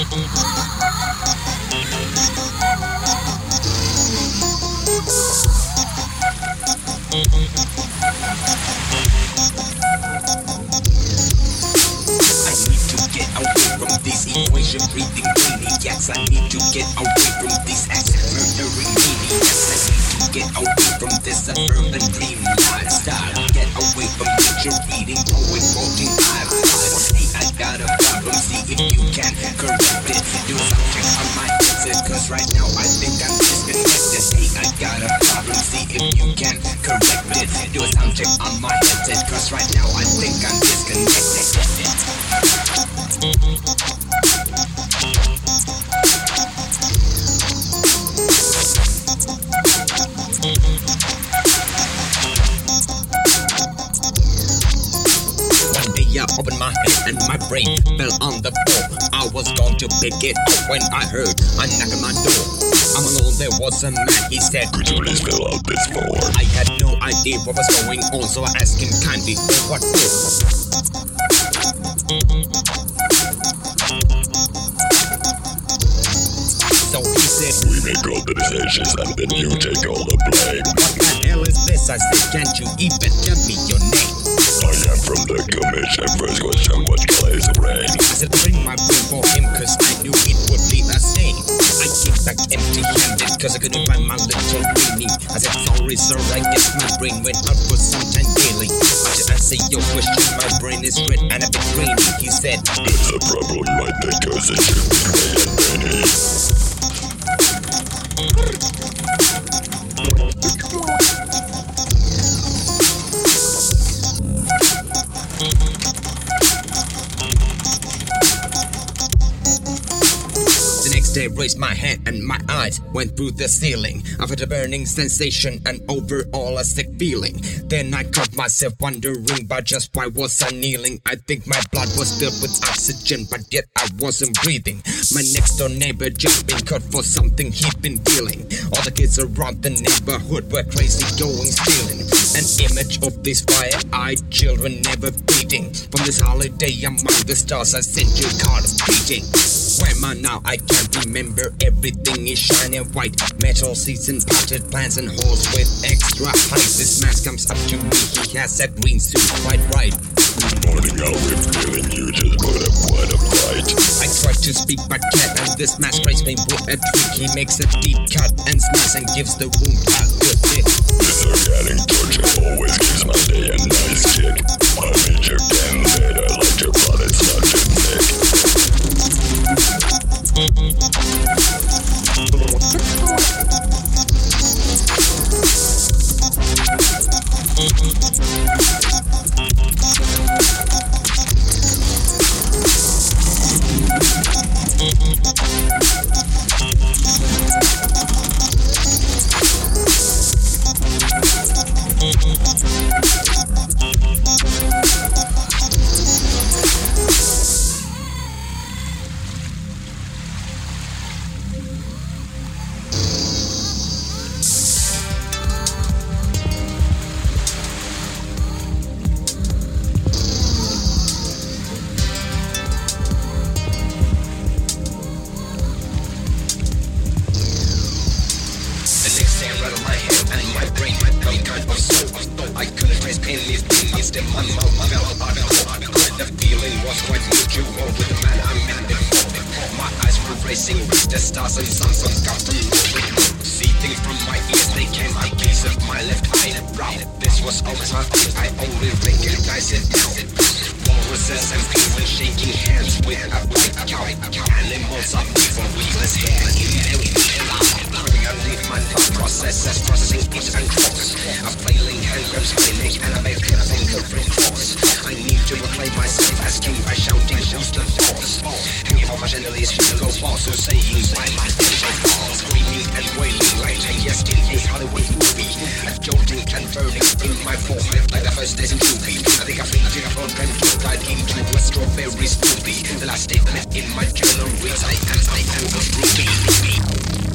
Equation breathing maniacs. I need to get away from these acts murdering maniacs. I need to get away from this urban dream lifestyle. Get away from nature reading, poet quoting iPod. Hey, I got a problem, see if you can correct it. Do something on my headset, cause right now I think I'm disconnected. Hey, I got a problem, see if you can correct it. Do a sound check on my headset, cause right now I think I'm disconnected. I opened my head and my brain fell on the floor. I was going to pick it up when I heard a knock on my door. I'm alone, there was a man, he said, "Could you please fill out this form?" I had no idea what was going on, so I asked him kindly, "What for?" So he said, "We make all the decisions and then you take all the blame." What the hell is this? I said, "Can't you even tell me your name?" "I am from the commission. First question, what color is the rain?" I said, "Bring my brain for him, cause I knew it would be the same." I came back empty-handed, cause I couldn't find my little weenie. I said, "Sorry sir, I guess my brain went out for some time daily." I said, "Answer your question, my brain is red and a bit grainy." He said, "That's a problem right there, cause it should be gray and rainy." I raised my hand and my eyes went through the ceiling. I felt a burning sensation and overall a sick feeling. Then I caught myself wondering about just why was I kneeling. I think my blood was filled with oxygen, but yet I wasn't breathing. My next door neighbor just been caught for something he'd been dealing. All the kids around the neighborhood were crazy going stealing. An image of these fire-eyed children never beating. From this holiday among the stars I sent you a card of greeting. Where am I now? I can't remember. Everything is shiny white. Metal seats and potted plants and halls with extra height. This man comes up to me. He has that green suit quite right. "Good morning, how we feeling? You just put up quite a fight." I tried to speak but can't, and this man sprays me with a tweak. He makes a deep cut and smiles and gives the wound a good hit. "This organic torture always gives my day a nice kick. I'll meet you again later, like your brother's not your nick." I couldn't trace pennies in my mouth. The feeling was quite mutual with the man I met before. My eyes were racing with the stars and sun got from nowhere. See things from my ears, they came a piece of my left eye. This was always my thing, I only recognized it now. Walruses and penguins shaking hands with a white cow. Animals are evil with less hair in every living underneath my thought processes, processing pieces and cross. A flailing hand grabs spinning and I make a finger from cross. I need to reclaim myself as king by shouting who's the boss. Hanging off my chandeliers, go boss, so saying why my things are false. Screaming and wailing like a yes in a Hollywood movie. A jolting and burning through my forehead like the first days in Juvie. I think I fainted from and died into a strawberry smoothie. The last statement in my journal reads I am a ruby.